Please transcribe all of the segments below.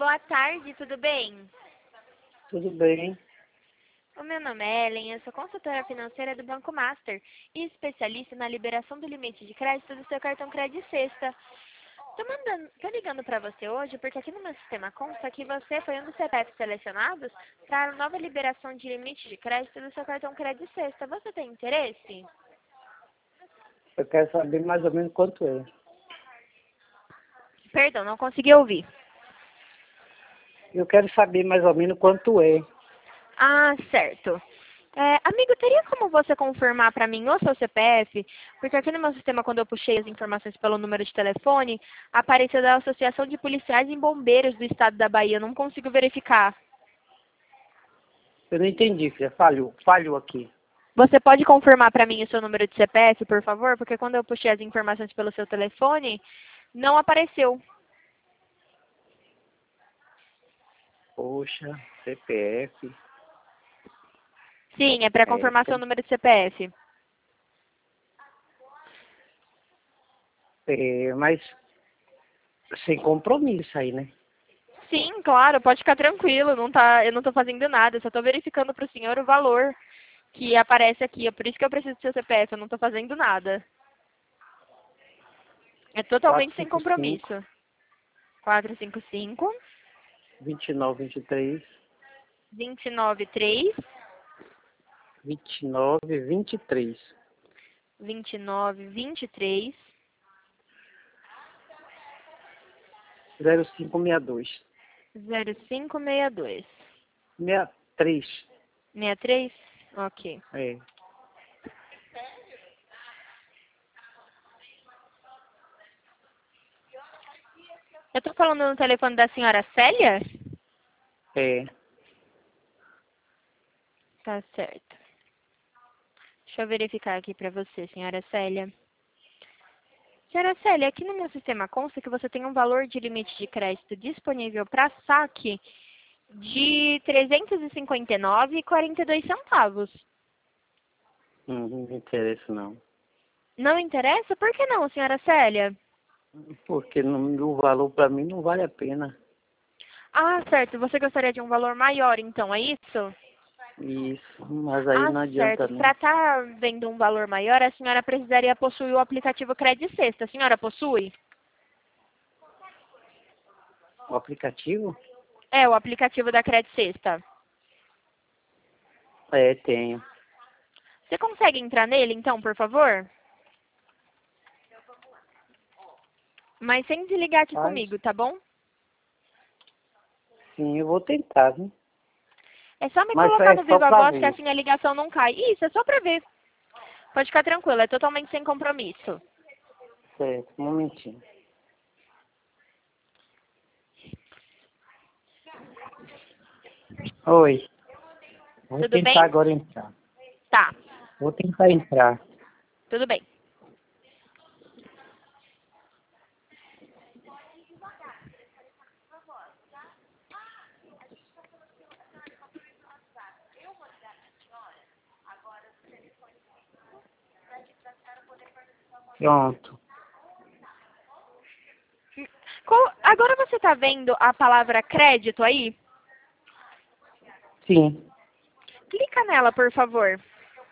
boa tarde, tudo bem? Tudo bem. O meu nome é Ellen, eu sou consultora financeira do Banco Master e especialista na liberação do limite de crédito do seu cartão Crédito Sexta. Tô ligando para você hoje porque aqui no meu sistema consta que você foi um dos CPFs selecionados para a nova liberação de limite de crédito do seu cartão Crédito Sexta. Você tem interesse? Eu quero saber mais ou menos quanto é. Perdão, não consegui ouvir. Eu quero saber mais ou menos quanto é. Ah, certo. Amigo, teria como você confirmar para mim o seu CPF? Porque aqui no meu sistema, quando eu puxei as informações pelo número de telefone, apareceu da Associação de Policiais e Bombeiros do Estado da Bahia. Eu não consigo verificar. Eu não entendi, filha. Falhou aqui. Você pode confirmar para mim o seu número de CPF, por favor? Porque quando eu puxei as informações pelo seu telefone, não apareceu. Poxa, CPF. Sim, é para confirmar seu número de CPF. Mas sem compromisso aí, né? Sim, claro, pode ficar tranquilo, eu não estou fazendo nada, eu só estou verificando para o senhor o valor que aparece aqui. É por isso que eu preciso do seu CPF, eu não estou fazendo nada. É totalmente sem 455, compromisso. 455 29, 23, 293 29, 23, 2923 0562. 0562. 63. 63? Ok. É. Eu estou falando no telefone da senhora Célia? É. Tá certo. Deixa eu verificar aqui para você, senhora Célia. Senhora Célia, aqui no meu sistema consta que você tem um valor de limite de crédito disponível para saque de R$ 359,42. Não me interessa, não. Não interessa? Por que não, senhora Célia? Porque o valor para mim não vale a pena. Ah, certo. Você gostaria de um valor maior, então, é isso? Isso, mas aí Ah, não adianta, certo. não. Para estar vendo um valor maior, a senhora precisaria possuir o aplicativo Crédito Sexta. A senhora possui? O aplicativo? É, o aplicativo da Crédito Sexta. É, tenho. Você consegue entrar nele, então, por favor? Mas sem desligar aqui Mas, comigo, tá bom? sim, eu vou tentar, viu? É só me Mas colocar é no só Viva pra Voz que ver. assim a ligação não cai. Isso, é só pra ver. Pode ficar tranquilo, é totalmente sem compromisso. Certo, um momentinho. Oi, vou Tudo tentar bem? agora entrar. Tá, Vou tentar entrar. tudo bem. Pronto. Agora você tá vendo a palavra crédito aí? Sim. Clica nela, por favor.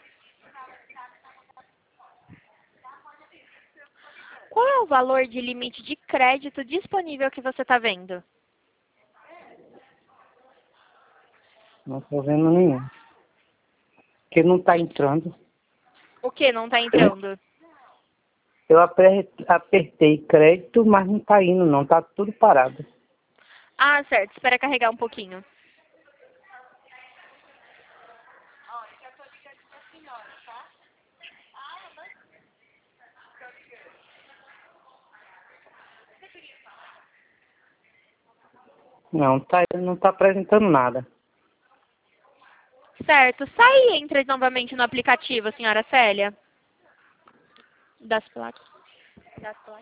Qual é o valor de limite de crédito disponível que você tá vendo? Não tô vendo nenhum. Porque não tá entrando. O que não tá entrando? Eu apertei crédito, mas não tá indo não. Tá tudo parado. Ah, certo. Espera carregar um pouquinho. Não tá apresentando nada. Certo. Sai e entra novamente no aplicativo, senhora Célia. Das placas. Das placas.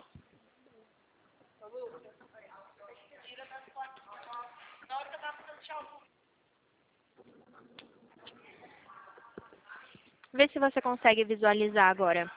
Vê se você consegue visualizar agora.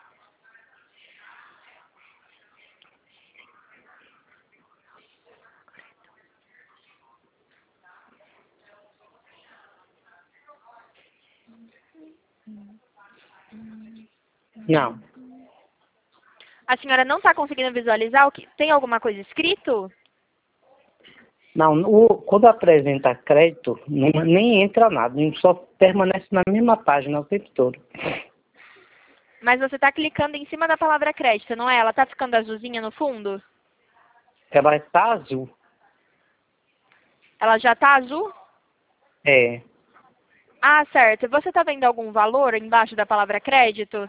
Não. A senhora não está conseguindo visualizar o que tem alguma coisa escrito? Não, quando apresenta crédito, nem entra nada, só permanece na mesma página o tempo todo. Mas você está clicando em cima da palavra crédito, não é? Ela está ficando azulzinha no fundo? Ela está azul. Ela já está azul? É. Ah, certo. Você está vendo algum valor embaixo da palavra crédito?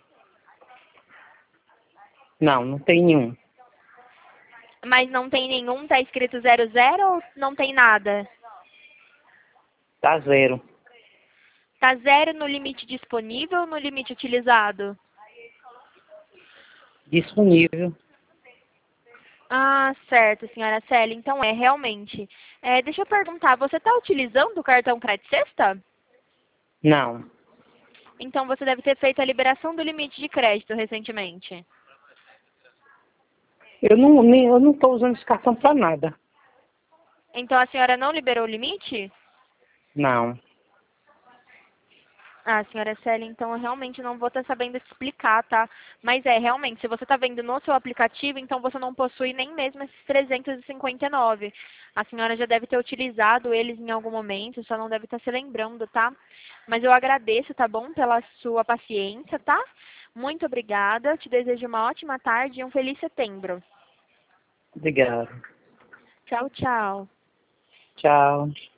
Não, não tem nenhum. Mas não tem nenhum, está escrito 00 ou não tem nada? Tá zero. Está zero no limite disponível ou no limite utilizado? Disponível. Ah, certo, senhora Célia. Então realmente. Deixa eu perguntar, você está utilizando o cartão Crédito Sexta? Não. Então você deve ter feito a liberação do limite de crédito recentemente. Eu não estou usando esse cartão para nada. Então a senhora não liberou o limite? Não. Ah, senhora Célia, então eu realmente não vou estar sabendo explicar, tá? Mas realmente, se você está vendo no seu aplicativo, então você não possui nem mesmo esses 359. A senhora já deve ter utilizado eles em algum momento, só não deve estar se lembrando, tá? Mas eu agradeço, tá bom, pela sua paciência, tá? Muito obrigada, te desejo uma ótima tarde e um feliz setembro. Obrigado. Tchau, tchau. Tchau.